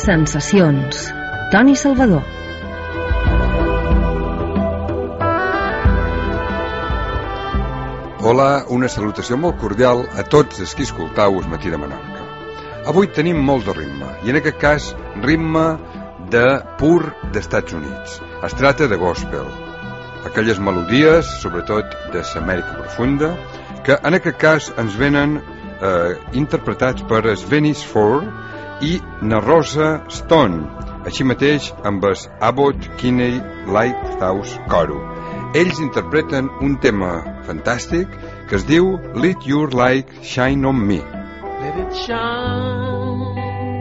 Sensacions. Toni Salvador. Hola, una salutació molt cordial a tots els que escoltau el Matí de Menorca. Avui tenim molt de ritme, i en aquest cas ritme de pur d'Estats Units. Es tracta de gospel, aquelles melodies, sobretot de l'Amèrica profunda, que en aquest cas ens venen interpretats per Venice Ford i na Rosa Stone, així mateix amb el Abbott Kinney Lighthouse Coro. Ells interpreten un tema fantàstic que es diu Let Your Light Shine on Me. Let it shine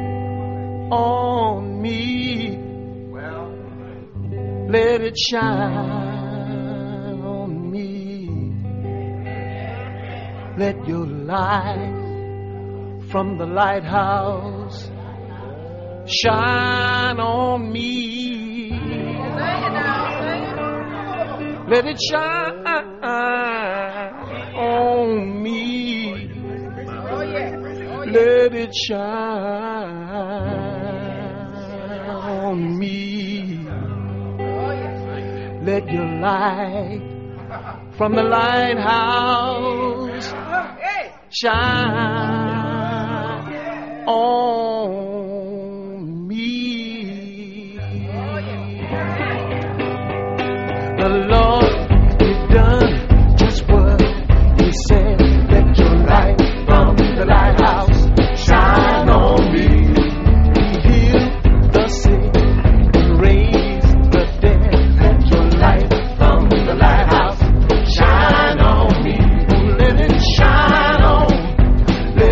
on me. Let it shine on me. Let your light from the lighthouse shine on me. Let it shine on me. Let it shine on me. Let your light from the lighthouse shine on me. The Lord has done just what He said. Let your light from the lighthouse shine on me. He healed the sick and raised the dead. Let your light from the lighthouse shine on me. Let it shine on.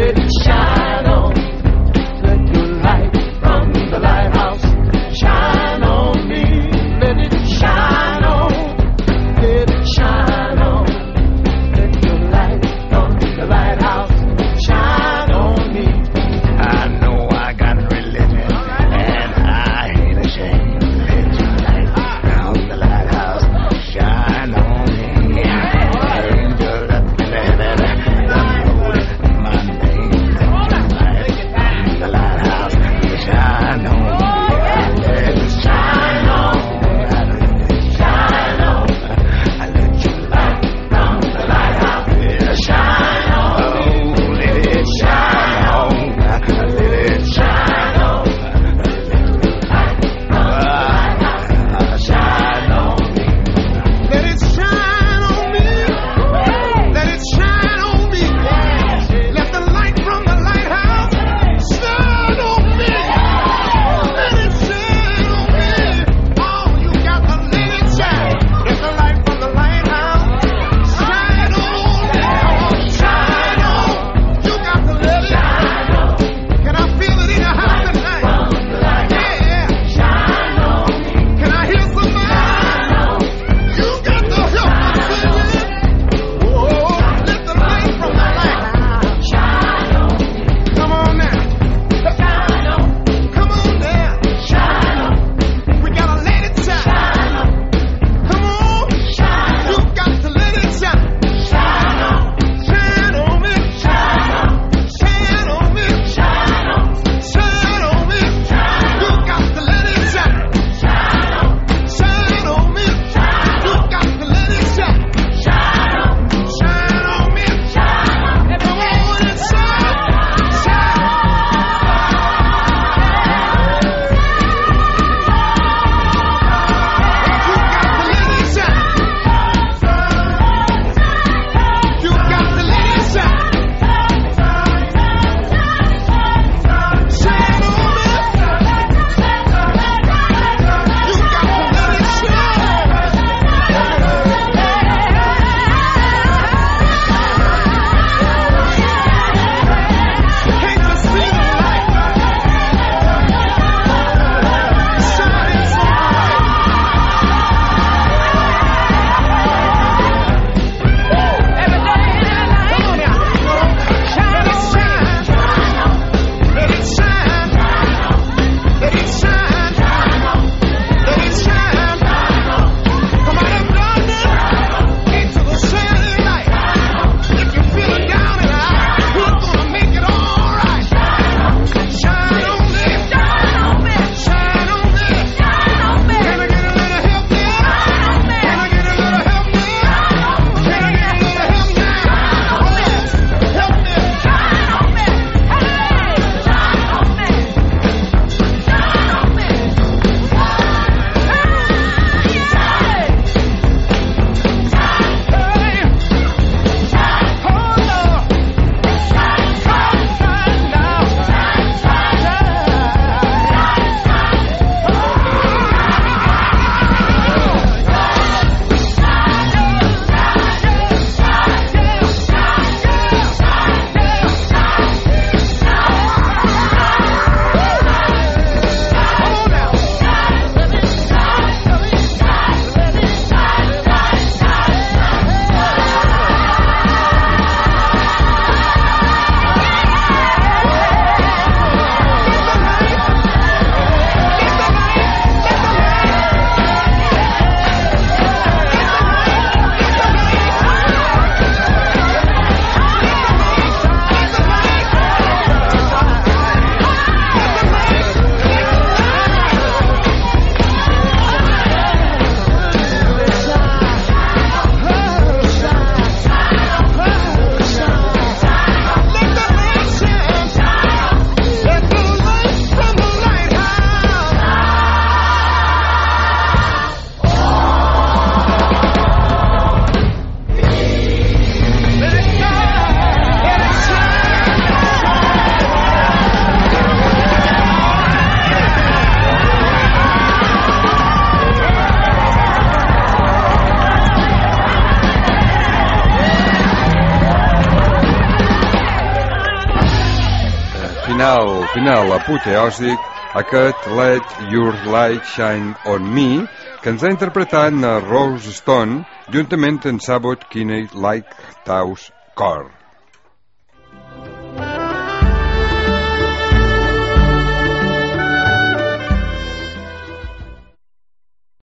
final apoteòsic, aquest Let Your Light Shine On Me, que ens ha interpretat Rose Stone juntament amb Sabbath Kenneth Lighthouse Core.